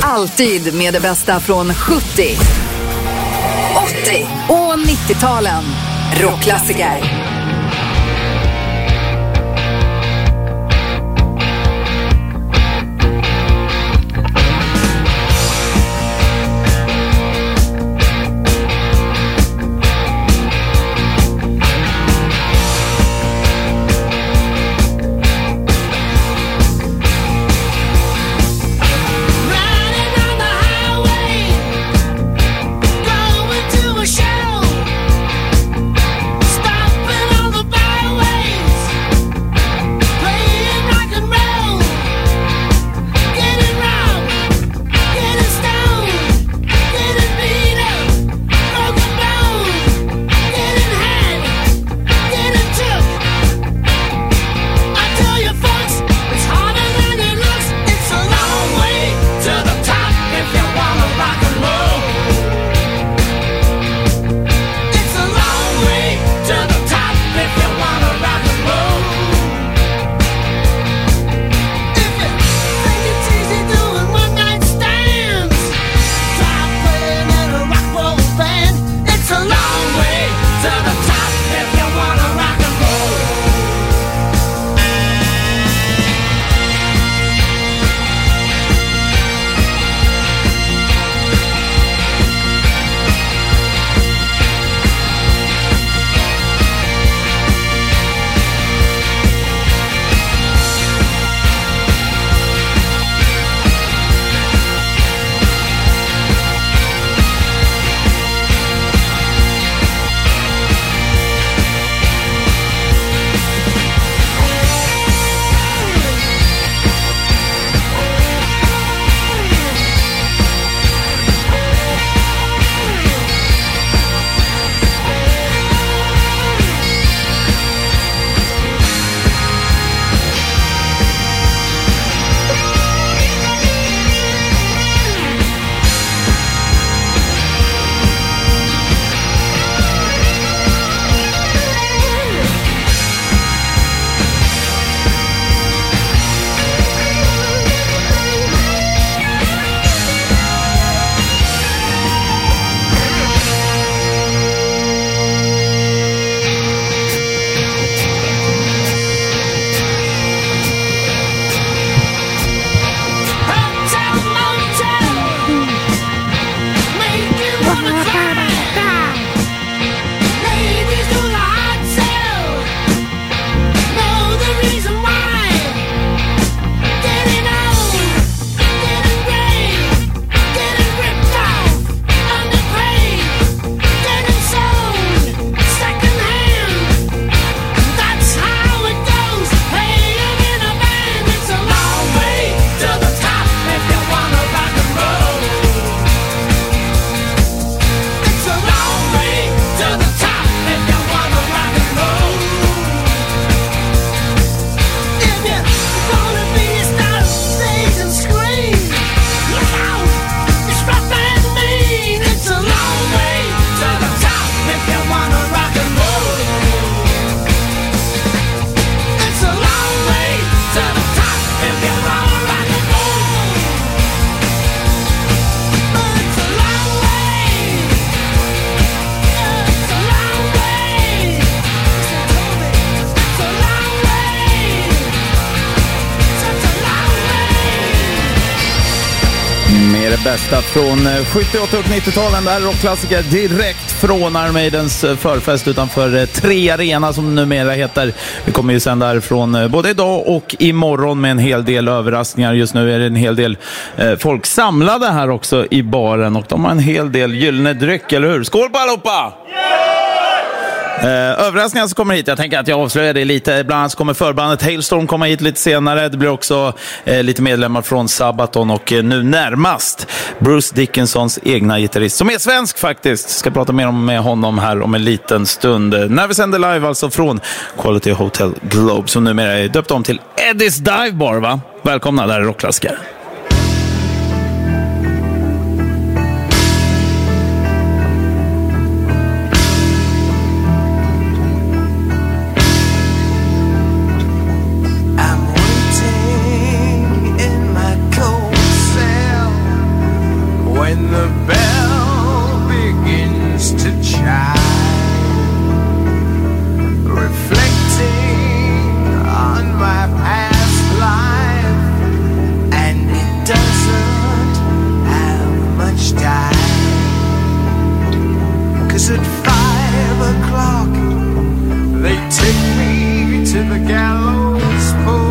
Alltid med det bästa från 70, 80 och 90-talen. Rockklassiker. Bästa från 78 och 90-talen. Det här är rockklassiker direkt från Iron Maidens förfest utanför 3 Arena som numera heter. Vi kommer ju sända därifrån både idag och imorgon med en hel del överraskningar. Just nu är det en hel del folk samlade här också i baren och de har en hel del gyllene dryck, eller hur? Skål på allihopa! Överraskningar som kommer hit, jag tänker att jag avslöjar det lite. Bland annat kommer förbandet Hailstorm komma hit lite senare. Det blir också lite medlemmar från Sabaton och nu närmast Bruce Dickinsons egna gitarrist som är svensk faktiskt. Ska prata mer med honom här om en liten stund när vi sänder live alltså från Quality Hotel Globe som numera är döpt om till Eddie's Dive Bar, va? Välkomna, där är rockklassiker. I'm waiting in my cold cell. when the bell begins to chime, reflecting on my past life, and it doesn't have much time, 'cause at 5 o'clock they take me to the gallows pole.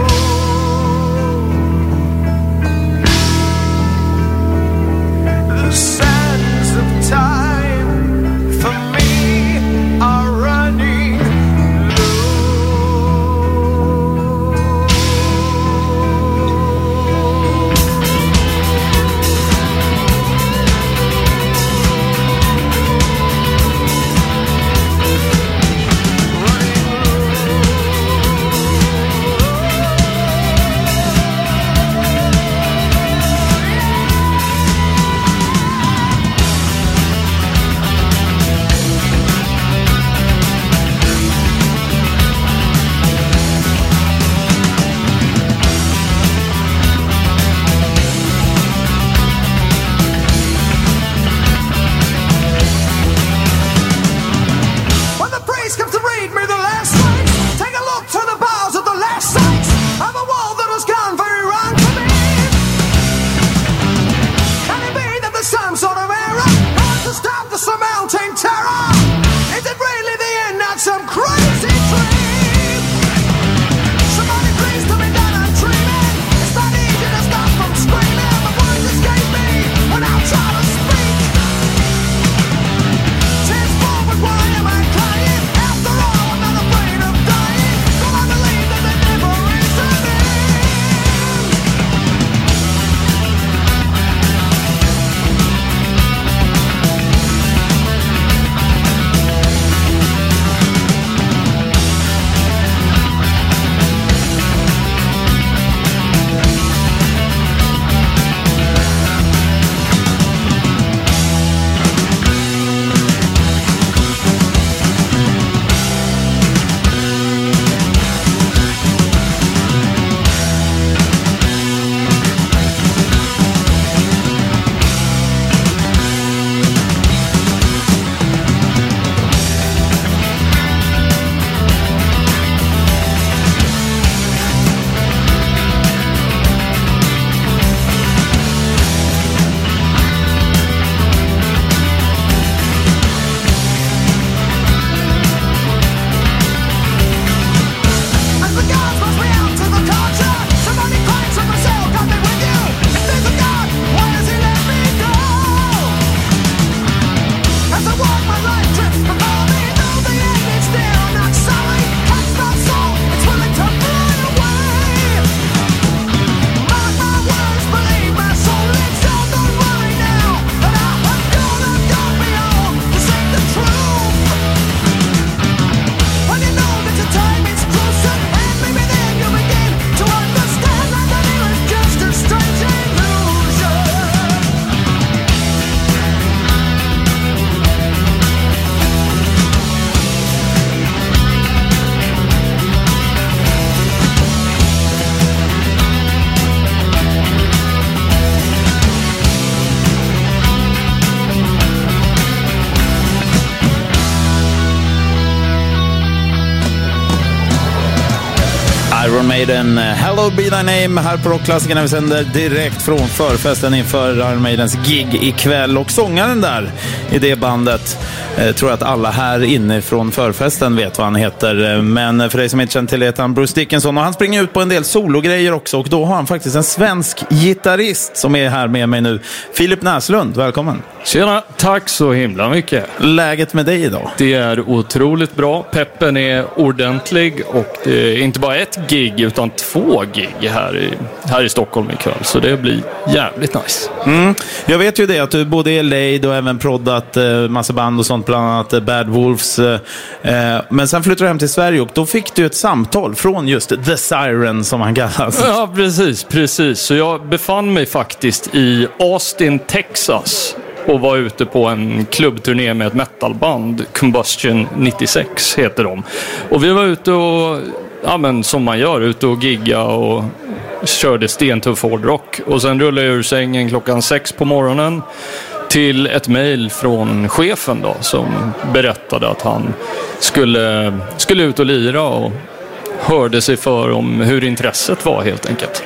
The sands of time for me are running Iron Maiden, Hello Be Thy Name här på Rockklassikerna. Vi sänder direkt från förfesten inför Iron Maidens gig ikväll. Och sångaren där i det bandet, tror att alla här inne från förfesten vet vad han heter. Men för dig som inte känner till heter han Bruce Dickinson. Och han springer ut på en del sologrejer också. Och då har han faktiskt en svensk gitarrist som är här med mig nu. Filip Näslund, välkommen. Tjena, tack så himla mycket. Läget med dig idag? Det är otroligt bra. Peppen är ordentlig och det är inte bara ett gig utan 2 gig här i Stockholm ikväll. Så det blir jävligt nice. Jag vet ju det att du både i LA och även proddat massa band och sånt, bland annat Bad Wolves. Men sen flyttade du hem till Sverige och då fick du ett samtal från just The Siren som han kallas. Ja, precis. Så jag befann mig faktiskt i Austin, Texas och var ute på en klubbturné med ett metalband, Combustion 96 heter de. Och vi var ute och, ja men som man gör, ute och gigga och körde stentuff hårdrock. Och sen rullade jag ur sängen 6:00 på morgonen till ett mejl från chefen då, som berättade att han skulle ut och lira och hörde sig för om hur intresset var helt enkelt.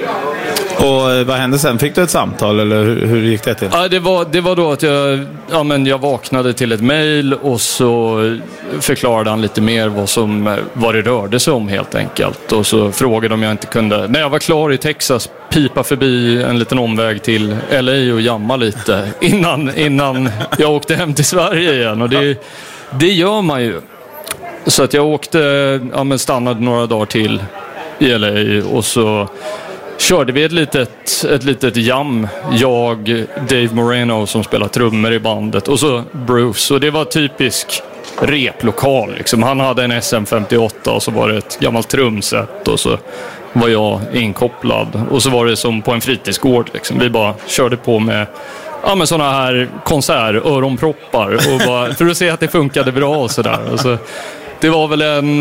Och vad hände sen? Fick du ett samtal eller hur gick det till? Ja, det var då att jag vaknade till ett mejl och så förklarade han lite mer vad det rörde sig om helt enkelt. Och så frågade om jag inte kunde, när jag var klar i Texas, pipa förbi en liten omväg till LA och jamma lite innan jag åkte hem till Sverige igen. Och det gör man ju. Så att jag åkte, stannade några dagar till i LA och så körde vi ett litet jam. Jag, Dave Moreno som spelar trummor i bandet och så Bruce. Och det var typisk replokal liksom. Han hade en SM58 och så var det ett gammalt trumset och så var jag inkopplad. Och så var det som på en fritidsgård liksom. Vi bara körde på med sådana här öronproppar och bara, för att se att det funkade bra och sådär. Och så, det var väl en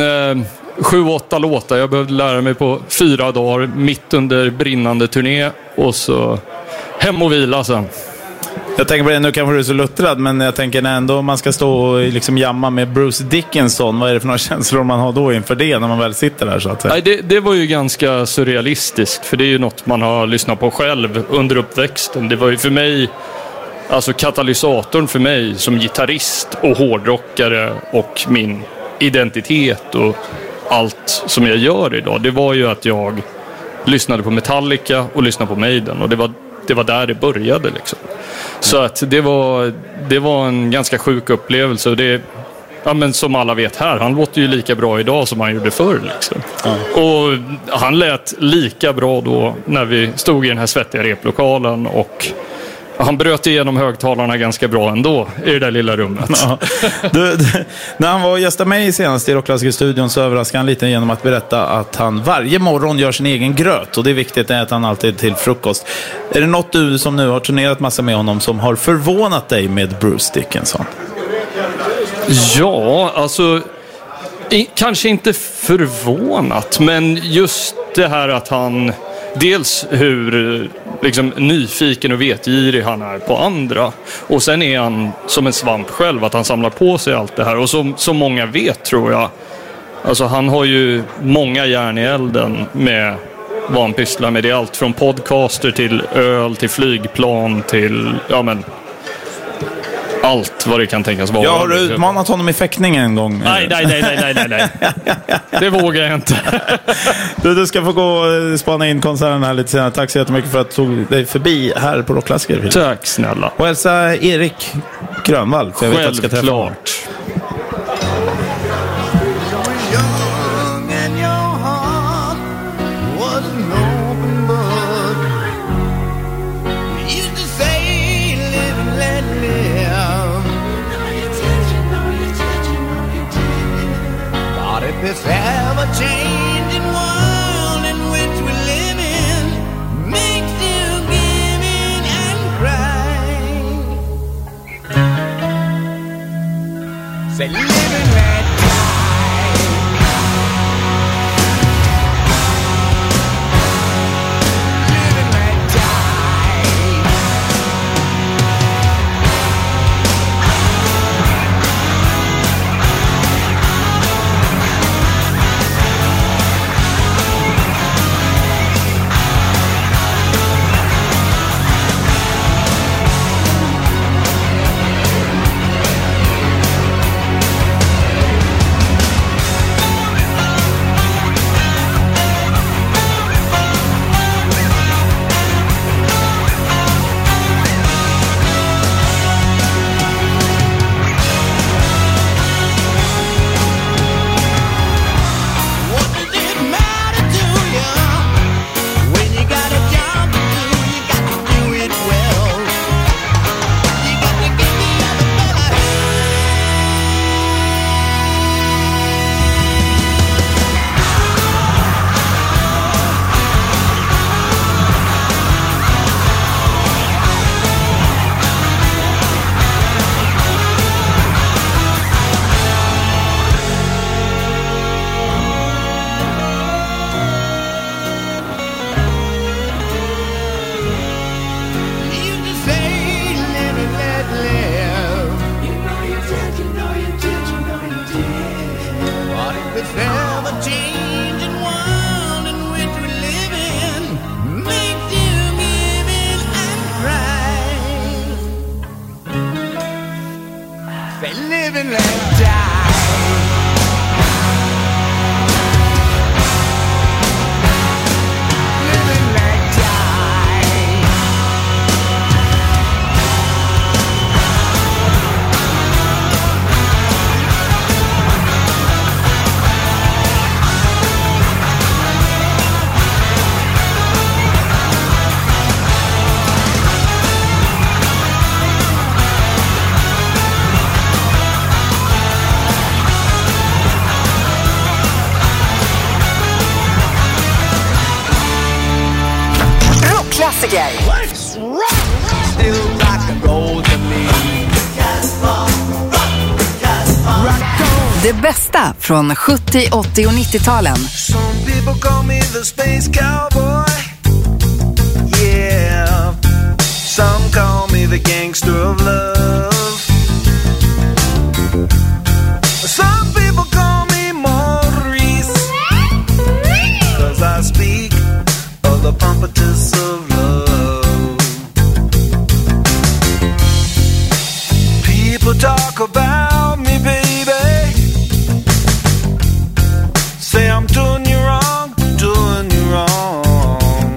7-8 låtar jag behövde lära mig på 4 dagar mitt under brinnande turné och så hem och vila sen. Jag tänker på det, nu kanske du är så luttrad, men jag tänker när ändå man ska stå och liksom jamma med Bruce Dickinson, vad är det för några känslor man har då inför det när man väl sitter där så att säga? Nej, det var ju ganska surrealistiskt, för det är ju något man har lyssnat på själv under uppväxten. Det var ju för mig, katalysatorn för mig som gitarrist och hårdrockare och min identitet och allt som jag gör idag, det var ju att jag lyssnade på Metallica och lyssnade på Maiden och det var där det började liksom. Så att det var en ganska sjuk upplevelse och det, som alla vet här, han låter ju lika bra idag som han gjorde förr liksom. Och han lät lika bra då när vi stod i den här svettiga replokalen och han bröt igenom högtalarna ganska bra ändå i det där lilla rummet. Ja. När han var gästa mig senast i Rockklassiker-studion så överraskade han lite genom att berätta att han varje morgon gör sin egen gröt. Och det är viktigt att han alltid till frukost. Är det något du som nu har turnerat massa med honom som har förvånat dig med Bruce Dickinson? Ja, kanske inte förvånat, men just det här att han... Dels hur liksom, nyfiken och vetgirig han är på andra. Och sen är han som en svamp själv, att han samlar på sig allt det här. Och som många vet tror jag. Han har ju många järn i elden med vad han pysslar med. Det är allt från podcaster till öl, till flygplan, till allt vad det kan tänkas vara. Jag har utmanat honom i fäktning en gång. Nej. Det vågar jag inte. Du ska få gå och spana in konserten här lite senare. Tack så jättemycket för att du tog dig förbi här på Rockklassiker. Tack snälla. Och hälsa Erik Grönvall. För jag vet att jag ska träffa honom. This ever-changing world in which we live in makes you give in and cry. Say, live and let die. Live and let die. Rockklassiker. Let's rock! Still rock and roll to me. Det bästa från 70, 80 och 90-talen. Some people call me the space cowboy. Yeah. Some call me the gangster of love. Some people call me Maurice, 'cause I speak of the pompatus of love. People talk about me, baby. Say I'm doing you wrong, doing you wrong.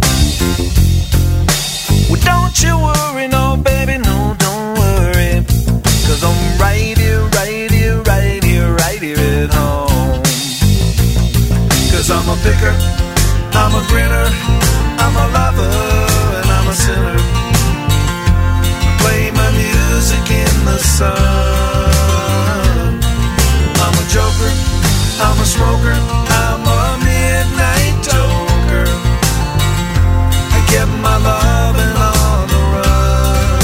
Well, don't you worry, no, baby, no, don't worry. 'Cause I'm right here, right here, right here, right here at home. 'Cause I'm a picker, I'm a grinner, I'm a lover, and I'm a sinner. Play my music in the sun. I'm a joker, I'm a smoker, I'm a midnight toker. I get my loving on the run.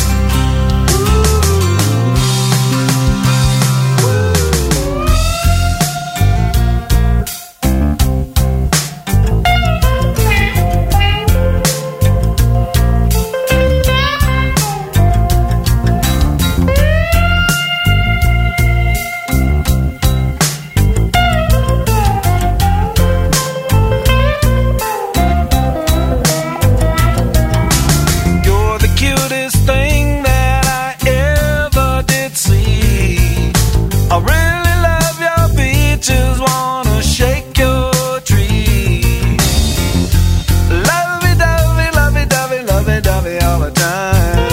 You're the cutest thing that I ever did see. I really love your beaches, wanna shake your tree. Lovey-dovey, lovey-dovey, lovey-dovey all the time.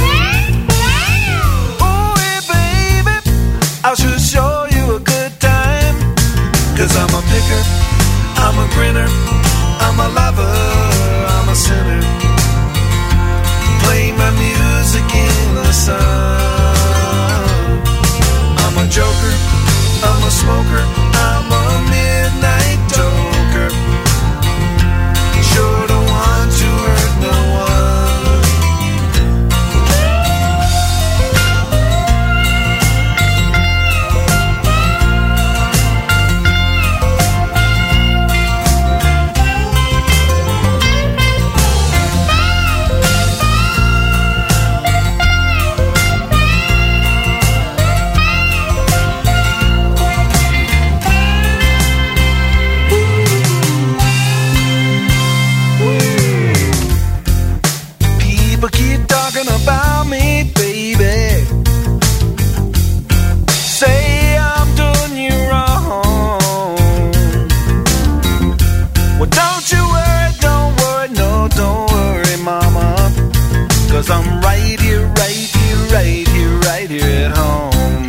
Oh, hey, baby, I should show you a good time. 'Cause I'm a picker, I'm a grinner, I'm a lover, I'm a sinner. Play my music in the sun. I'm a joker, I'm a smoker, I'm a midnight toker. Sure don't want to hurt no one. People keep talking about me, baby. Say I'm doing you wrong. Well, don't you worry, no, don't worry, mama. 'Cause I'm right here, right here, right here, right here at home.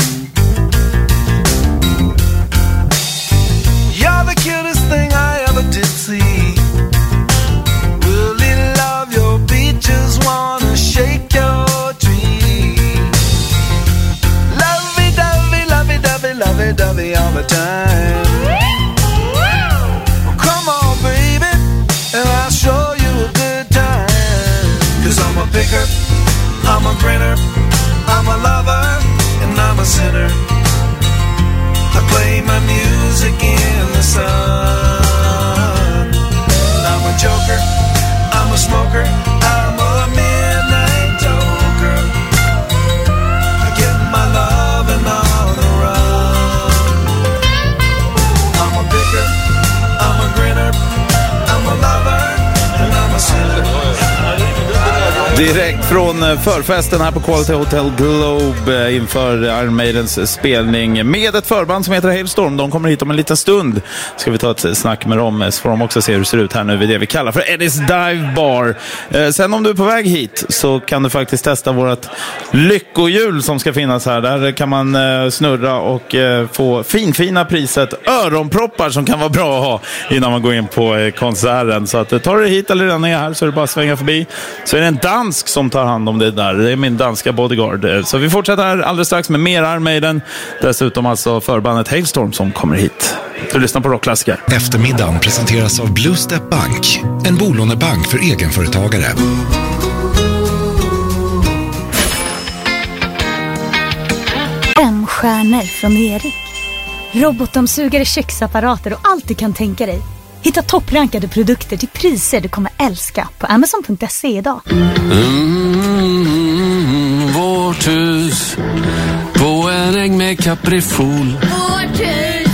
You're the cutest thing I ever did see. Really love your beaches, wanna shake your tree. Lovey-dovey, lovey-dovey, lovey-dovey all the time. Well, come on, baby, and I'll show you a good time. 'Cause I'm a picker, I'm a grinner, I'm a lover, and I'm a sinner. I play my music in the sun. I'm a joker, I'm a smoker, I'm a midnight toker. I get my loving on the run. I'm a picker, I'm a grinner, I'm a lover, and I'm a sinner. Direkt från förfesten här på Quality Hotel Globe inför Iron Maidens spelning med ett förband som heter Hailstorm. De kommer hit om en liten stund. Ska vi ta ett snack med dem så får de också se hur det ser ut här nu vid det vi kallar för Eddie's Dive Bar. Sen om du är på väg hit så kan du faktiskt testa vårt lyckohjul som ska finnas här. Där kan man snurra och få finfina priset öronproppar som kan vara bra att ha innan man går in på konserten. Så att tar du hit eller redan är här så är det bara att svänga förbi. Så är det en dansk som tar hand om det där. Det är min danska bodyguard. Så vi fortsätter här alldeles strax med mer Iron Maiden. Dessutom alltså förbandet Hailstorm som kommer hit. Du lyssnar på Rockklassiker. Eftermiddagen presenteras av Blue Step Bank, en bolånebank för egenföretagare. 5 stjärnor från Erik. Robotdammsugare, köksapparater och allt du kan tänka dig. Hitta topprankade produkter till priser du kommer älska på Amazon.se idag. Vårt hus på en äng med kaprifol. Vårt hus,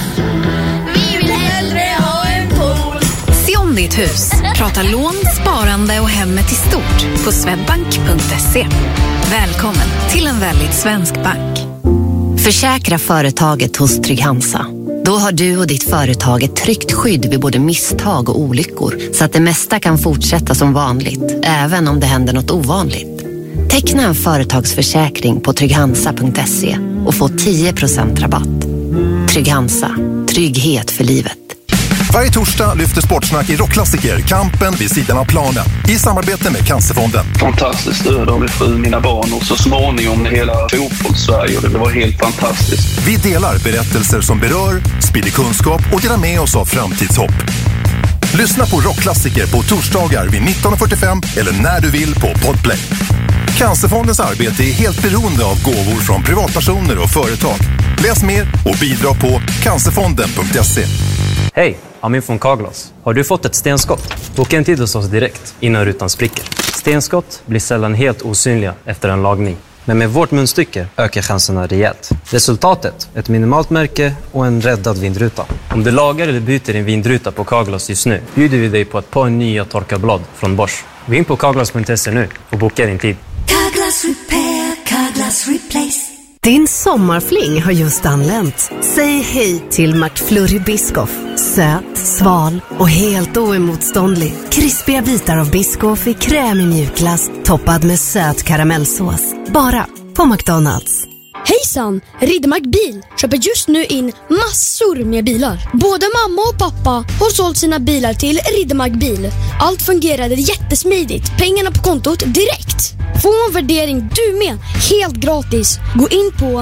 vi vill hellre ha en pool. Se om ditt hus. Prata lån, sparande och hemmet i stort på swedbank.se. Välkommen till en väldigt svensk bank. Försäkra företaget hos Trygg-Hansa. Då har du och ditt företag ett tryggt skydd vid både misstag och olyckor, så att det mesta kan fortsätta som vanligt, även om det händer något ovanligt. Teckna en företagsförsäkring på trygghansa.se och få 10% rabatt. Trygg-Hansa. Trygghet för livet. Varje torsdag lyfter Sportsnack i Rockklassiker kampen vid sidan av planen i samarbete med Cancerfonden. Fantastiskt stöd av mina barn och så småningom hela fotbolls-Sverige. Det var helt fantastiskt. Vi delar berättelser som berör, sprider kunskap och delar med oss av framtidshopp. Lyssna på Rockklassiker på torsdagar vid 19:45 eller när du vill på Podplay. Cancerfondens arbete är helt beroende av gåvor från privatpersoner och företag. Läs mer och bidra på cancerfonden.se. Hej, Amin från Carglass. Har du fått ett stenskott? Boka en tid hos oss direkt innan rutan spricker. Stenskott blir sällan helt osynliga efter en lagning. Men med vårt munstycke ökar chanserna rejält. Resultatet? Ett minimalt märke och en räddad vindruta. Om du lagar eller byter din vindruta på Carglass just nu, bjuder vi dig på ett par nya torkarblad från Bosch. Gå in på carglass.se nu och boka din tid. Carglass Repair, Carglass Replace. Din sommarfling har just anlänt. Säg hej till McFlurry Biscoff. Söt, sval och helt oemotståndlig. Krispiga bitar av Biscoff i krämig mjukglass toppad med söt karamellsås. Bara på McDonald's. Hejsan! Riddermark Bil köper just nu in massor med bilar. Både mamma och pappa har sålt sina bilar till Riddermark Bil. Allt fungerade jättesmidigt. Pengarna på kontot direkt. Få en värdering du med, helt gratis. Gå in på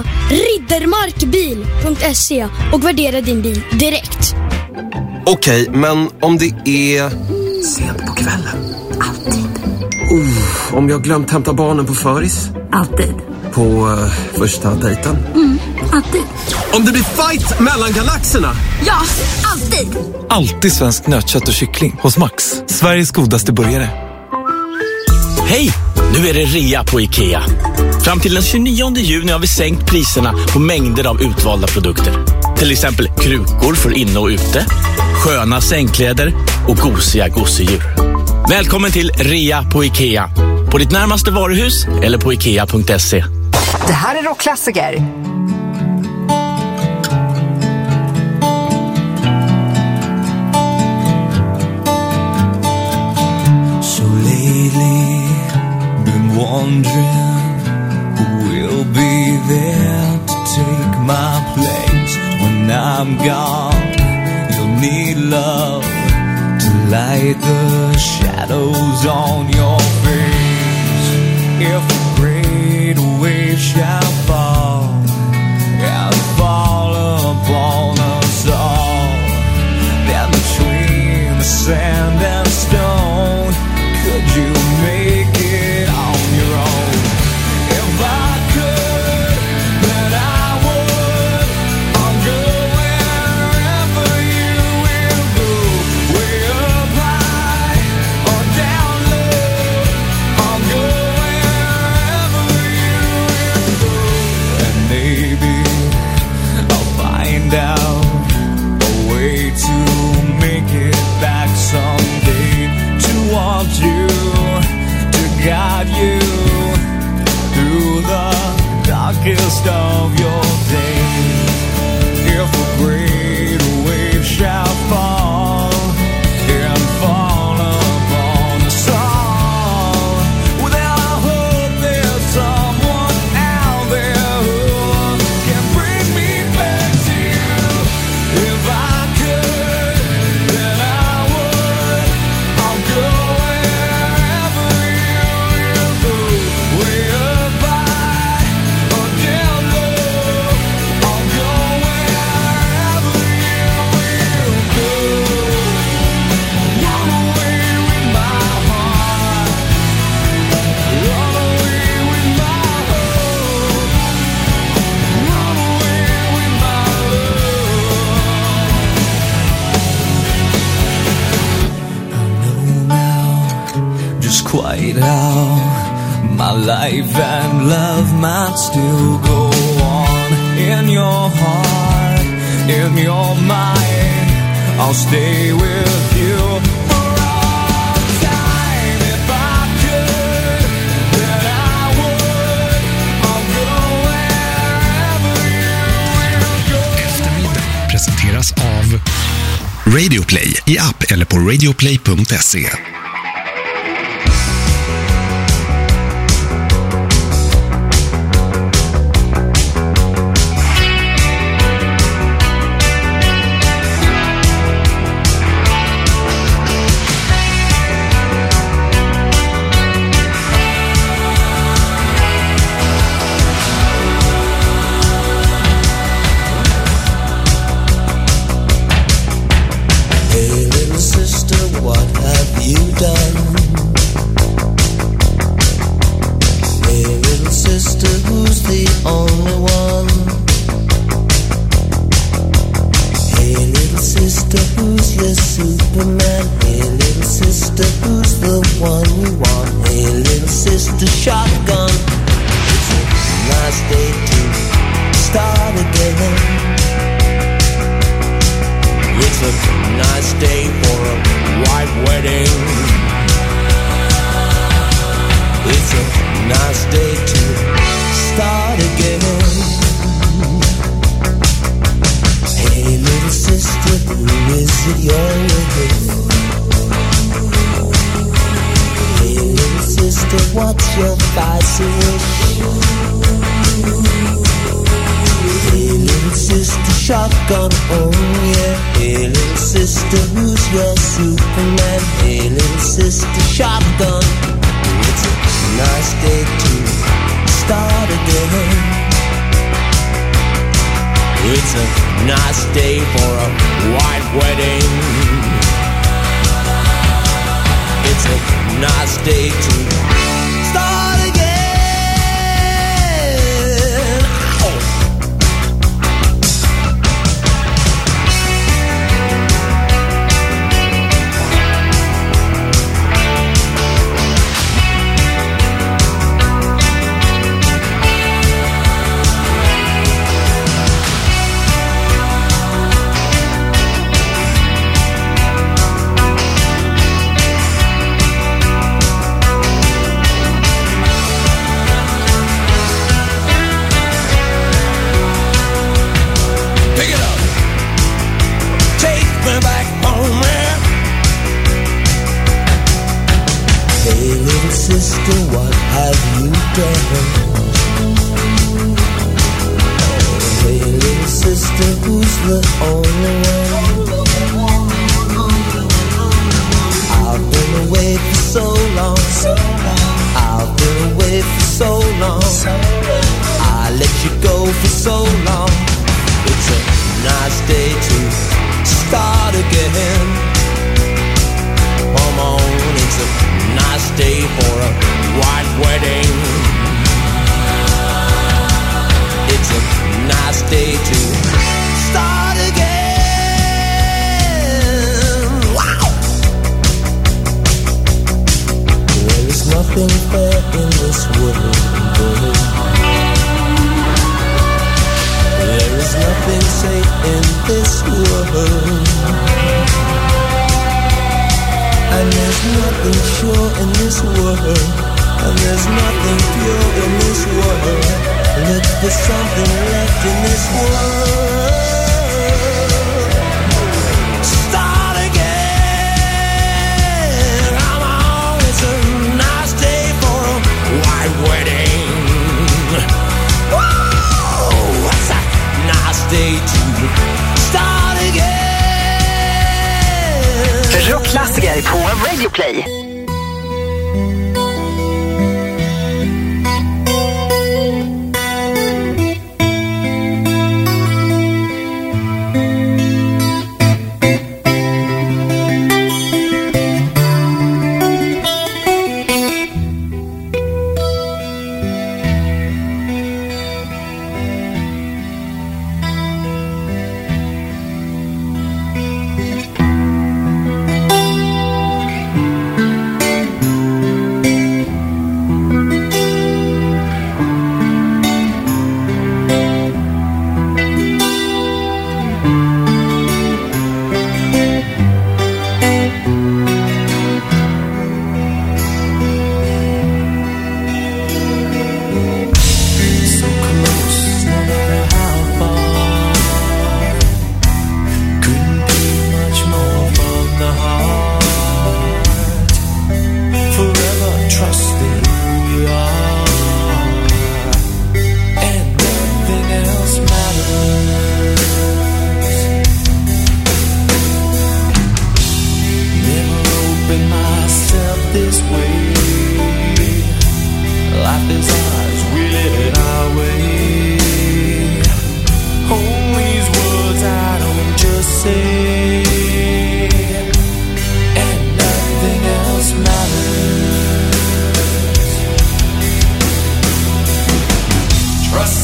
riddermarkbil.se och värdera din bil direkt. Okej, men om det är sent på kvällen. Alltid. Om jag glömt hämta barnen på föris. Alltid. På första dejten. Alltid. Om det blir fight mellan galaxerna. Ja, alltid. Alltid svensk nötkött och kyckling hos Max. Sveriges godaste burgare. Hej! Nu är det rea på IKEA. Fram till den 29 juni har vi sänkt priserna på mängder av utvalda produkter. Till exempel krukor för inne och ute, sköna sängkläder och gosiga gosedjur. Välkommen till rea på IKEA. På ditt närmaste varuhus eller på ikea.se. Det här är Rockklassiker. So lately been wondering who will be there to take my place when I'm gone. You'll need love to light the shadows on your face. If a great wave shall fall and fall upon us all, then between the sand and stone, could you make it on your own? If I could, then I would. I'll go wherever you will go, way up high or down low. I'll go wherever you will go. life and love might still go on. In your heart, in your mind, I'll stay with you for all time. If I could, then I would. I'll go wherever you will go. Eftermiddag presenteras av Radioplay i app eller på radioplay.se. Rockklassiker på Radioplay.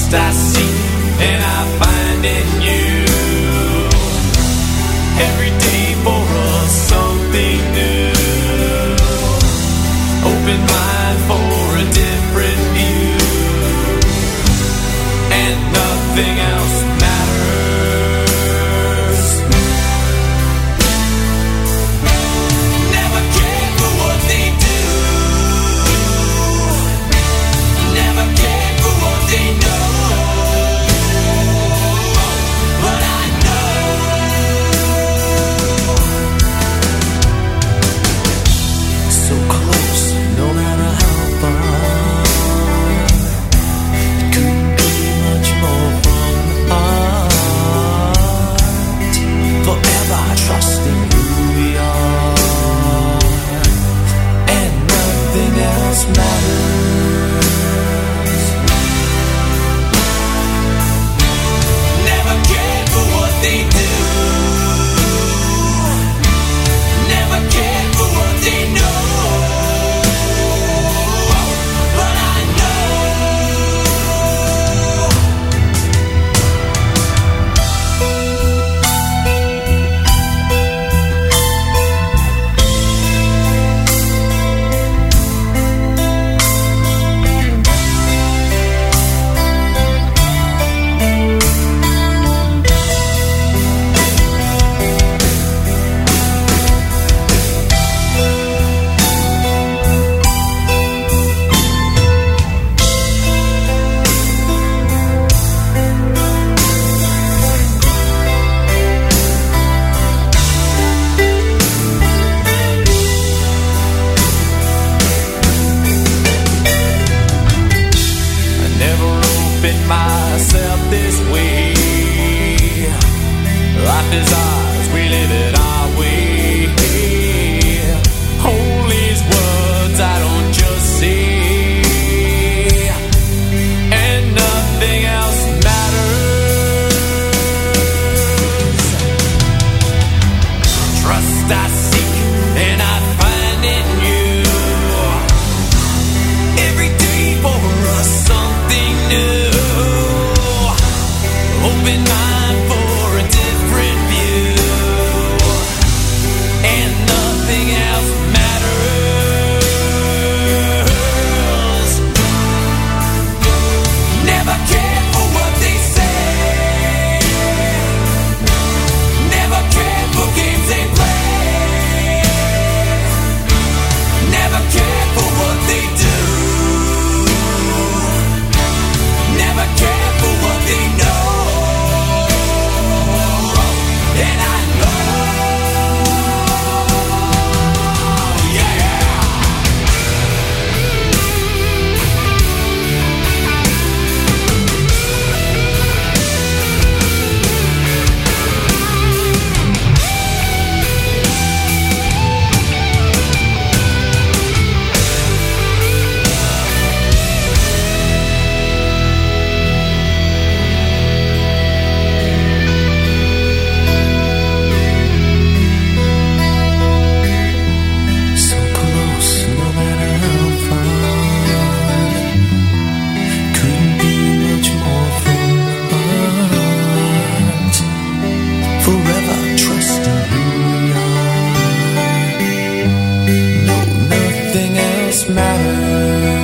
Trust I seek and I find in you. Every day for us something new. Open mind for a different view. And nothing else matters. Never care for what they do. Never care for what they know. But I know so close, no matter how far. Couldn't be much more from the heart. Forever trusting who we are, and nothing else matters. Never cared for what they do. Never cared for what they know. But I know I never opened myself this way. Life is ours, we live it our way. Hold these words I don't just say, and nothing else matters. Trust I seek and I find in you. Every day for us something new. Open mind for a different view. And nothing else matters. Never care for what they say. Never care for games they play. Never care for what they do. Never care for what they know. And I know, yeah. So close, no matter how far. Couldn't be much more from the heart. Forever trusting who we are. No, nothing else matters.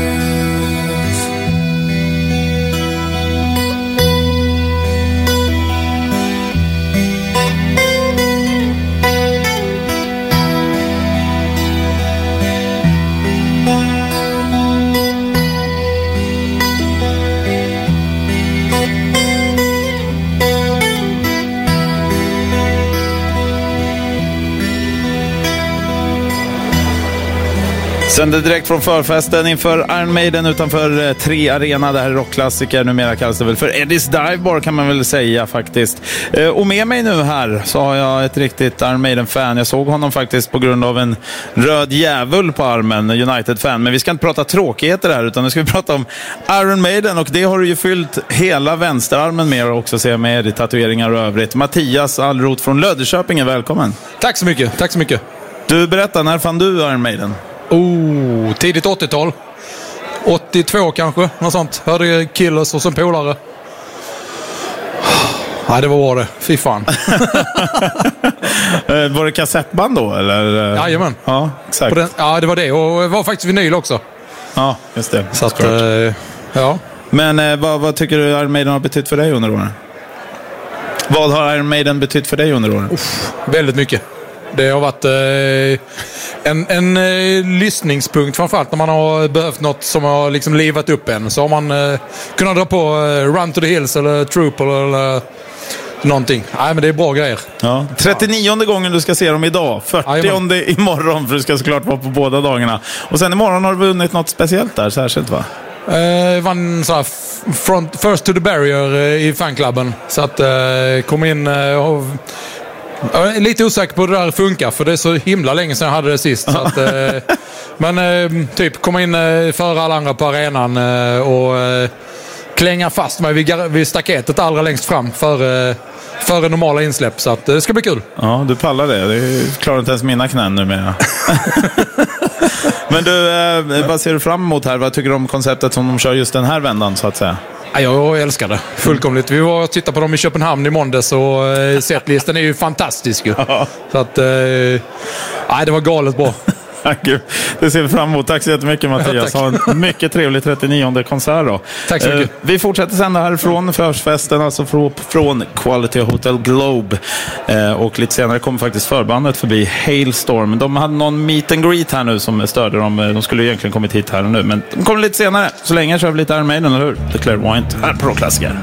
Sänder direkt från förfesten inför Iron Maiden utanför 3 Arena. Det här är rockklassiker. Numera kallas det väl för Eddie's Dive Bar, kan man väl säga faktiskt. Och med mig nu här så har jag ett riktigt Iron Maiden-fan. Jag såg honom faktiskt på grund av en röd djävul på armen, United-fan. Men vi ska inte prata tråkigheter här, utan nu ska vi prata om Iron Maiden. Och det har du ju fyllt hela vänsterarmen med och också se med i tatueringar och övrigt. Mattias Allroth från Löddeköping är välkommen. Tack så mycket, tack så mycket. Du, berätta, när fann du Iron Maiden? Tidigt 80-tal. 82 kanske, något sånt. Hörde Killers och som polare. Ja, det var det. Fy fan. Var det kassettband då? Eller? Jajamän. Ja, exakt. Ja, det var det. Och det var faktiskt vinyl också. Ja, just det. Så att, ja. Men vad tycker du Iron Maiden har betytt för dig under åren? Vad har Iron Maiden betytt för dig under åren? Väldigt mycket. Det har varit en lyssningspunkt, framförallt när man har behövt något som har liksom livat upp en. Så har man kunnat dra på Run to the Hills eller Trooper eller någonting. Nej, men det är bra grejer. Ja. 39:e gången du ska se dem idag. 40:e imorgon, för du ska såklart vara på båda dagarna. Och sen imorgon har du vunnit något speciellt där, särskilt va? Vann så här first to the barrier i fanklubben. Så att kom in och... Jag är lite osäker på hur det där funkar, för det är så himla länge sedan jag hade det sist. Så att, men typ komma in före alla andra på arenan och klänga fast mig vid staketet allra längst fram före normala insläpp. Så att, det ska bli kul. Ja, du pallar det. Det klarar inte ens mina knän nu med. Men du, vad ser du fram emot här? Vad tycker du om konceptet som de kör just den här vändan, så att säga? Jag älskar det. Fullkomligt. Vi var och tittade på dem i Köpenhamn i måndags och setlisten är ju fantastisk. Så att, det var galet bra. Det ser vi fram emot. Tack så jättemycket Mattias. Ha en mycket trevlig 39:e konsert då. Tack så mycket. Vi fortsätter sända härifrån förfesten, alltså från Quality Hotel Globe. Och lite senare kommer faktiskt förbandet förbi Hailstorm. De hade någon meet and greet här nu som störde dem. De skulle egentligen kommit hit här och nu, men de kommer lite senare. Så länge kör vi lite Iron Maiden, eller hur? The Clairvoyant här på Rockklassiker.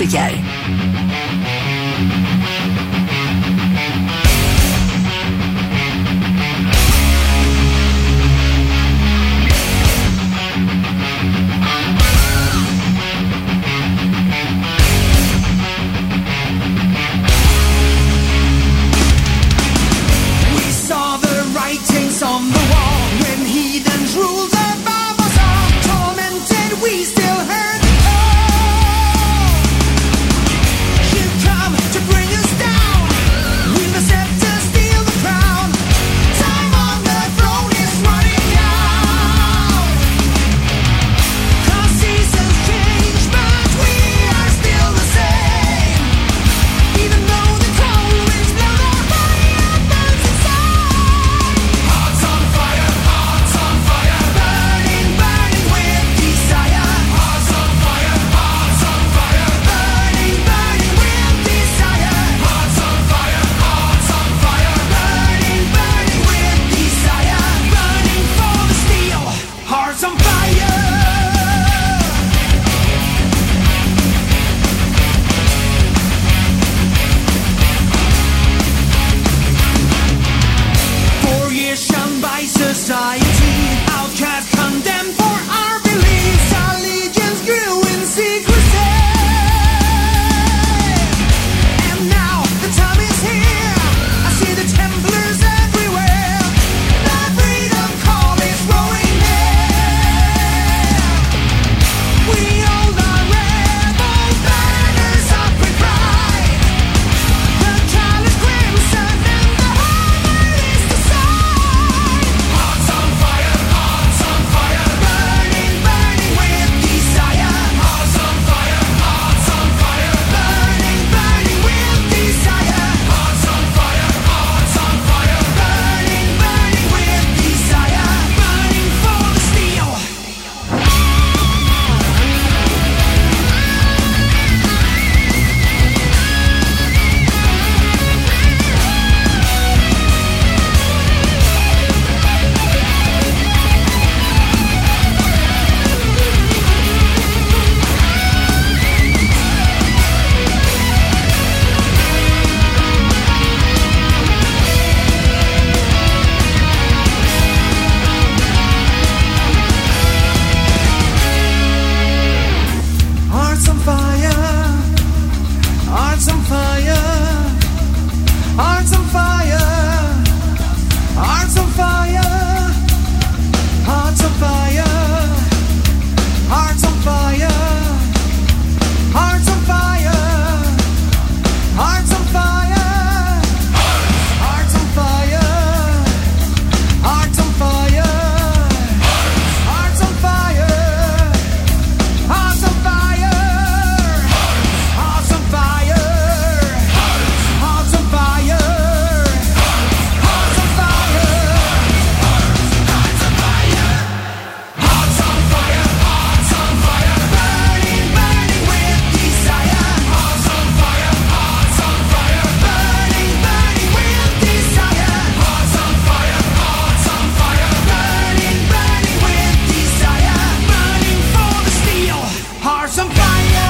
börjar. On the wall when heathens ruled above us all, tormented we still heard the call. You've come to bring us down, we must have to steal the crown. Time on the throne is running out. 'Cause seasons change but we are still the same. Even though the cold winds blow, the fire burns inside. Hearts on fire, burning, burning with desire. Hearts on fire, burning, burning with desire. Hearts on fire, burning, burning with desire. Burning for the steel, hearts on fire. For years shunned by society, outcast condemned for our beliefs, our legions grew in secrecy. And now the time is here, I see the Templars everywhere. The freedom call is rolling near. We hold our rebel banners up with pride. The child is crimson and the hammer is the sign. Hearts on fire, burning, burning with desire. Hearts on fire, burning, burning with desire. Hearts on fire, burning, burning with desire. Burning for the steel. Hearts on fire, hearts on fire, hearts on fire, hearts on fire, hearts on fire, hearts on fire, hearts on fire, hearts on fire, hearts on fire, hearts on fire, hearts on fire. Hearts on fire, hearts on fire, hearts on fire, hearts on fire, hearts on fire, hearts on fire, burning, burning with desire. Hearts on fire, burning, burning with desire. Hearts on fire, burning, burning with desire. Burning for the steel, hearts on fire.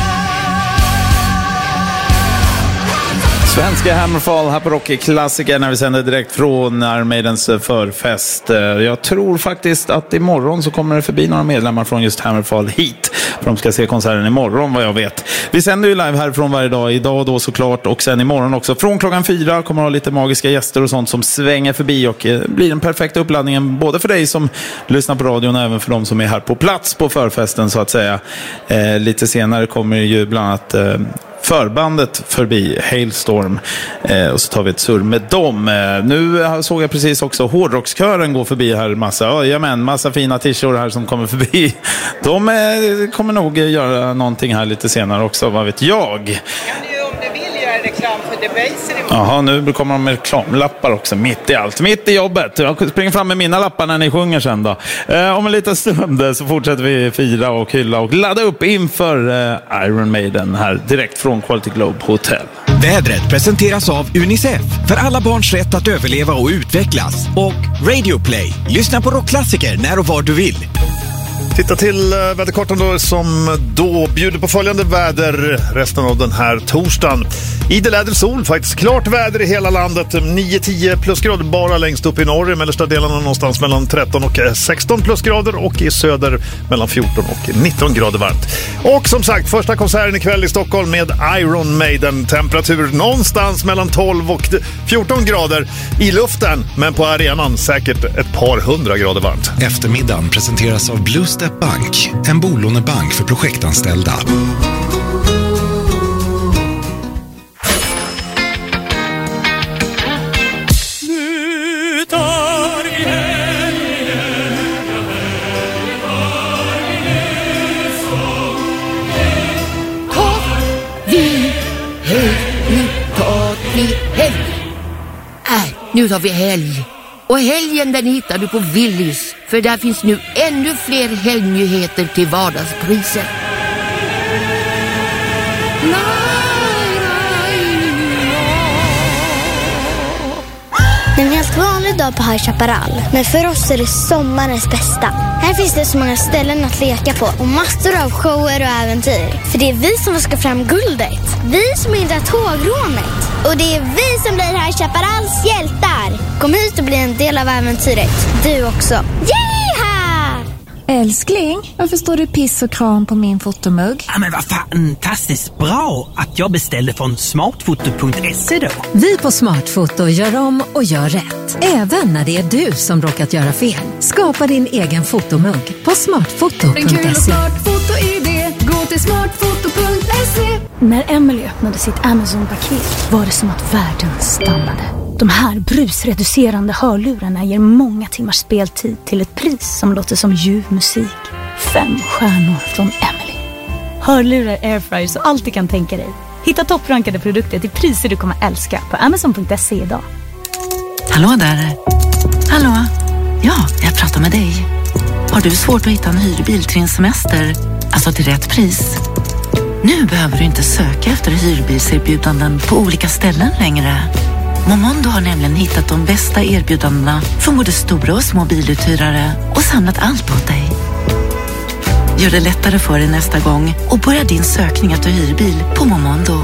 Svenska Hammerfall här på Rockklassiker när vi sänder direkt från Iron Maidens förfest. Jag tror faktiskt att imorgon så kommer det förbi några medlemmar från just Hammerfall hit. För de ska se konserten imorgon vad jag vet. Vi sänder ju live härifrån varje dag. Idag då såklart och sen imorgon också. Från klockan 4 kommer ha lite magiska gäster och sånt som svänger förbi och blir den perfekta uppladdningen både för dig som lyssnar på radion och även för de som är här på plats på förfesten så att säga. Lite senare kommer ju bland annat förbandet förbi, Hailstorm, och så tar vi ett surr med dem. Nu såg jag precis också hårdrockskören gå förbi här, massa fina t-shirts här som kommer förbi. De kommer nog göra någonting här lite senare också, vad vet jag. Kan du om du vill göra reklam för Debaser imorgon? Jaha, nu kommer de med reklamlappar också, mitt i allt, mitt i jobbet. Jag springer fram med mina lappar när ni sjunger sen då. Om en liten stund så fortsätter vi fira och hylla och ladda upp inför Iron Maiden här direkt från Quality Globe Hotel. Vädret presenteras av UNICEF för alla barns rätt att överleva och utvecklas. Och Radio Play. Lyssna på rockklassiker när och var du vill. Titta till väderkartan då, som då bjuder på följande väder resten av den här torsdagen. Idel ädel sol, faktiskt klart väder i hela landet. 9-10 plusgrader bara längst upp i norr, i mellersta delarna någonstans mellan 13 och 16 plusgrader, och i söder mellan 14 och 19 grader varmt. Och som sagt, första konserten ikväll i Stockholm med Iron Maiden. Temperatur någonstans mellan 12 och 14 grader i luften, men på arenan säkert ett par 100 grader varmt. Eftermiddagen presenteras av Blue Step Bank, en bolånebank för projektanställda. Nu tar vi helg. Och helgen den hittar du på Willys. För där finns nu ännu fler helgnyheter till vardagspriser. Det är en helt vanlig dag på High Chaparral. Men för oss är det sommarens bästa. Här finns det så många ställen att leka på och massor av shower och äventyr. För det är vi som ska fram guldet. Vi som hindrar tågrånet. Och det är vi som blir High Chaparrals hjältar. Kom hit och bli en del av äventyret. Du också. Yeeha! Älskling, varför står det piss och kram på min fotomugg? Ja, men vad fantastiskt bra att jag beställde från smartfoto.se då. Vi på Smartfoto gör om och gör rätt. Även när det är du som råkat göra fel. Skapa din egen fotomugg på smartfoto.se. En kul och smart foto-idé. Gå till smartfoto.se. När Emily öppnade sitt Amazon-paket var det som att världen stannade. De här brusreducerande hörlurarna ger många timmars speltid till ett pris som låter som ljuv musik. 5 stjärnor från Emily. Hörlurar, airfryer, så allt du kan tänka dig. Hitta topprankade produkter till priser du kommer älska på Amazon.se idag. Hallå där. Hallå. Ja, jag pratar med dig. Har du svårt att hitta en hyrbil till din semester? Alltså till rätt pris? Nu behöver du inte söka efter hyrbilserbjudanden på olika ställen längre. Momondo har nämligen hittat de bästa erbjudandena från både stora och små biluthyrare och samlat allt åt dig. Gör det lättare för dig nästa gång och börja din sökning efter hyrbil på Momondo.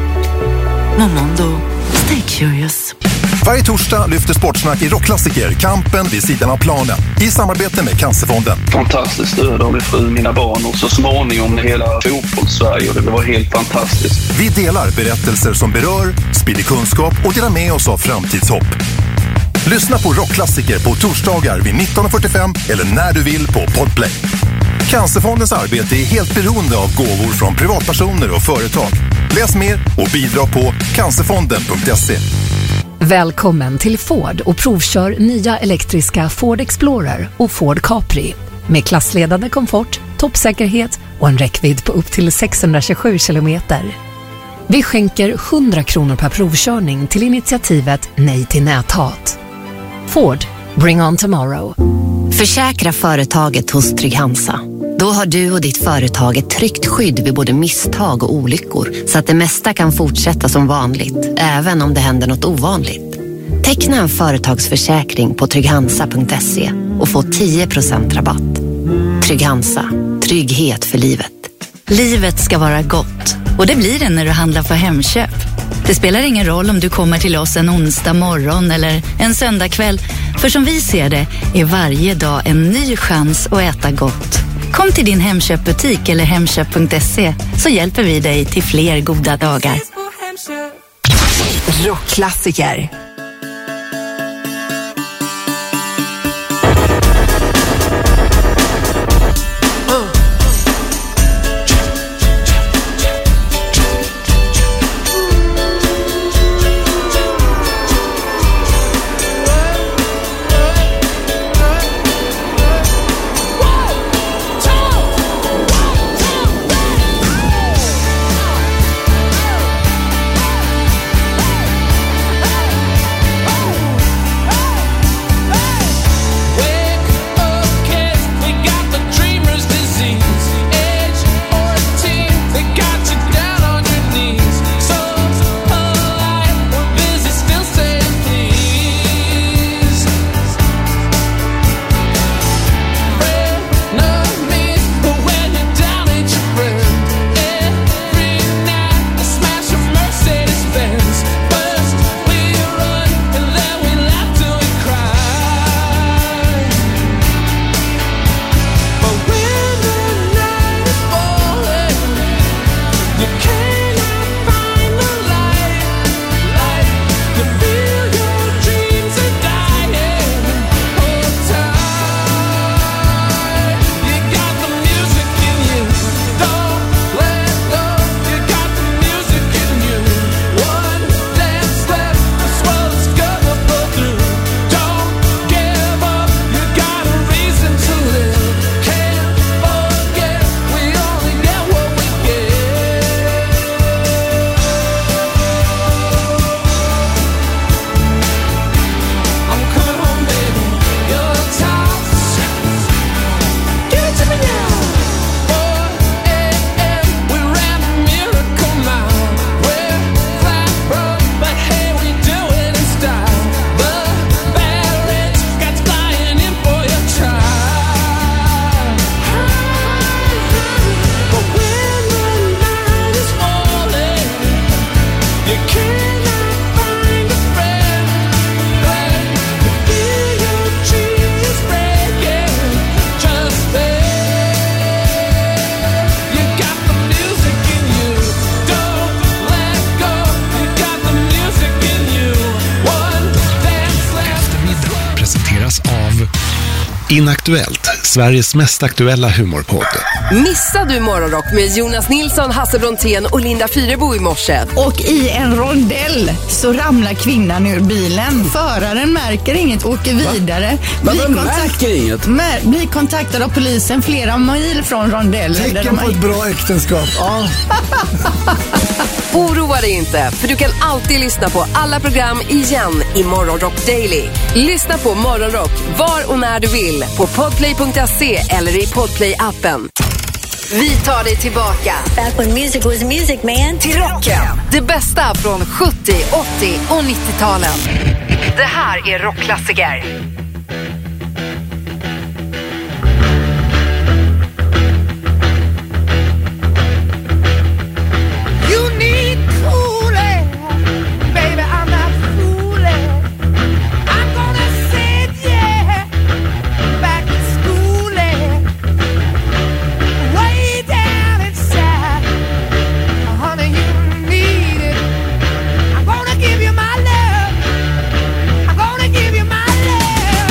Momondo. Stay curious. Varje torsdag lyfter Sportsnack i rockklassiker kampen vid sidan av planen i samarbete med Cancerfonden. Fantastiskt stöd av fru, mina barn och så småningom hela fotbolls-Sverige, och det var helt fantastiskt. Vi delar berättelser som berör, sprider kunskap och delar med oss av framtidshopp. Lyssna på rockklassiker på torsdagar vid 19:45 eller när du vill på Podplay. Cancerfondens arbete är helt beroende av gåvor från privatpersoner och företag. Läs mer och bidra på cancerfonden.se. Välkommen till Ford och provkör nya elektriska Ford Explorer och Ford Capri. Med klassledande komfort, toppsäkerhet och en räckvidd på upp till 627 kilometer. Vi skänker 100 kronor per provkörning till initiativet Nej till näthat. Ford, bring on tomorrow. Försäkra företaget hos Trygg-Hansa. Då har du och ditt företag ett tryggt skydd vid både misstag och olyckor, så att det mesta kan fortsätta som vanligt, även om det händer något ovanligt. Teckna en företagsförsäkring på trygghansa.se och få 10% rabatt. Trygg-Hansa. Trygghet för livet. Livet ska vara gott, och det blir det när du handlar för Hemköp. Det spelar ingen roll om du kommer till oss en onsdag morgon eller en söndag kväll, för som vi ser det är varje dag en ny chans att äta gott. Kom till din Hemköpbutik eller hemköp.se, så hjälper vi dig till fler goda dagar. Rockklassiker. Inaktuellt, Sveriges mest aktuella humorpodd. Missade du Morgonrock med Jonas Nilsson, Hasse Brontén och Linda Fyrebo i morse? Och i en rondell så ramlar kvinnan ur bilen. Föraren märker inget, åker vidare. Blir kontaktad av polisen flera mil från rondellen. Tecken på ett bra äktenskap. Ja. Oroa dig inte, för du kan alltid lyssna på alla program igen i Morgonrock Daily. Lyssna på Morgonrock var och när du vill på podplay.se eller i Podplay-appen. Vi tar dig tillbaka. Back when music was music, man. Till rocken. Det bästa från 70, 80 och 90-talen. Det här är rockklassiker. You need cool air, baby, I'm not fooling. I'm gonna send you back to school, way down inside. Honey, you need it. I'm gonna give you my love. I'm gonna give you my love.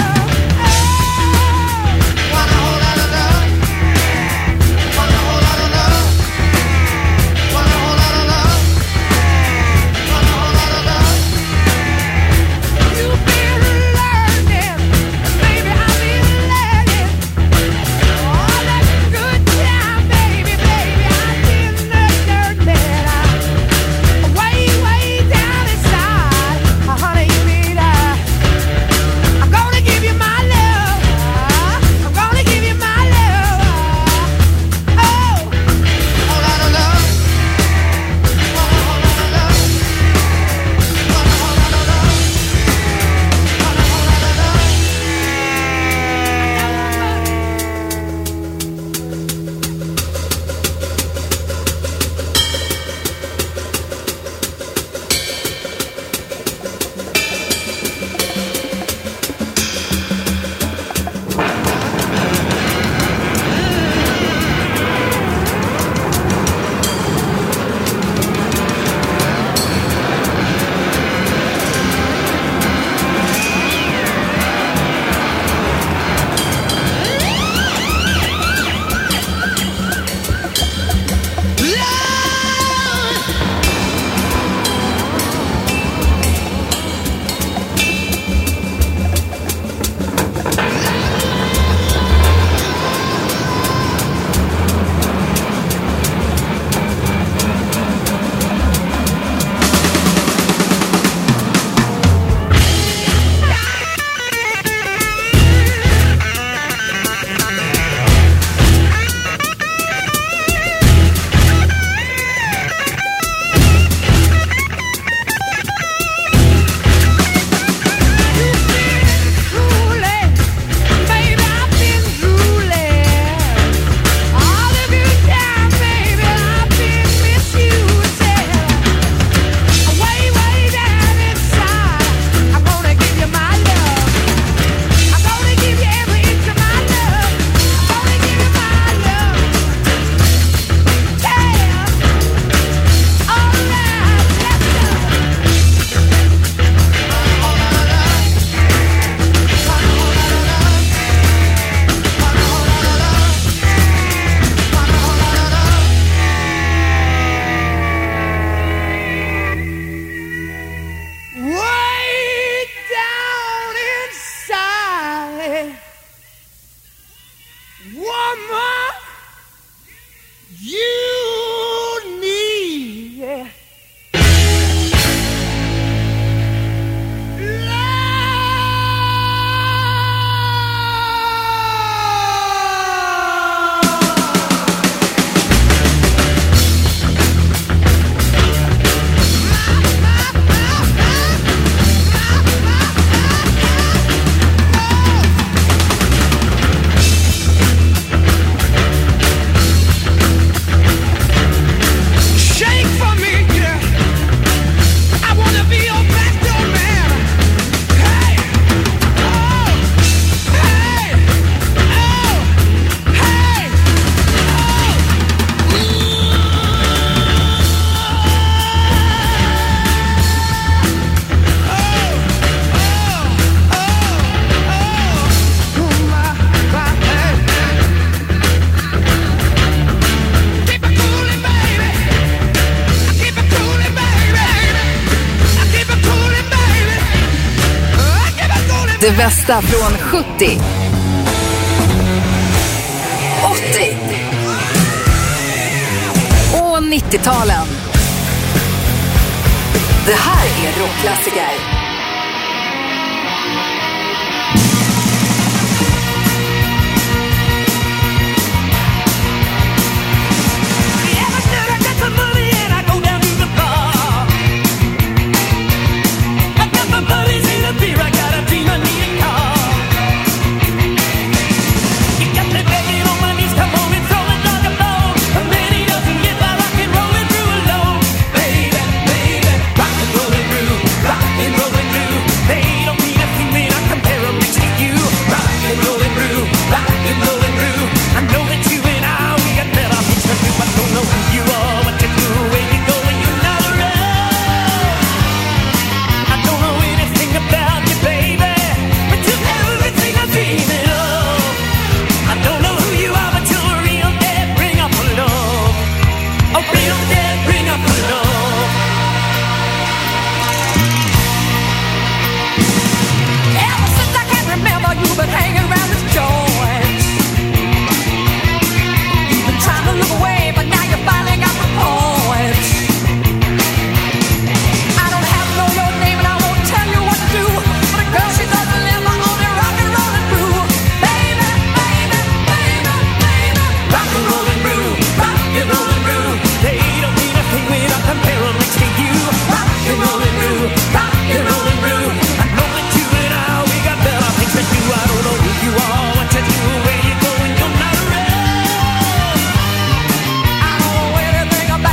Det bästa från 70, 80 och 90-talen. Det här är rockklassiker.